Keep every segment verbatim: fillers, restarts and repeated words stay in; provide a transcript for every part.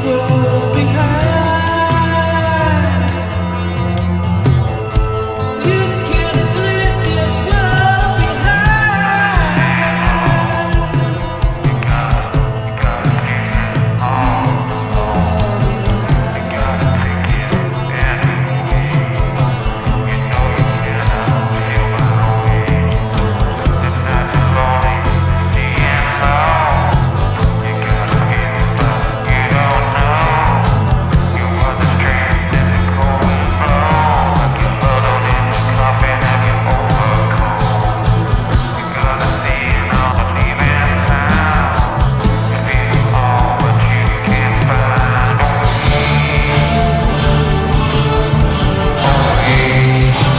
world behind. You can't leave this world behind. You gotta, you gotta take it all, this world behind. You gotta take it anyway. You know you cannot feel my way. The nights are lonely, the sea and long. You gotta feel it, but you don't know. You are the strength in the cold and blow. Like you're huddled in the coffin of your overcoat. You gotta see it all but leaving town. You feel all but you can't find. Oh yeah, oh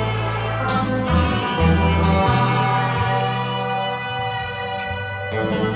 Thank you.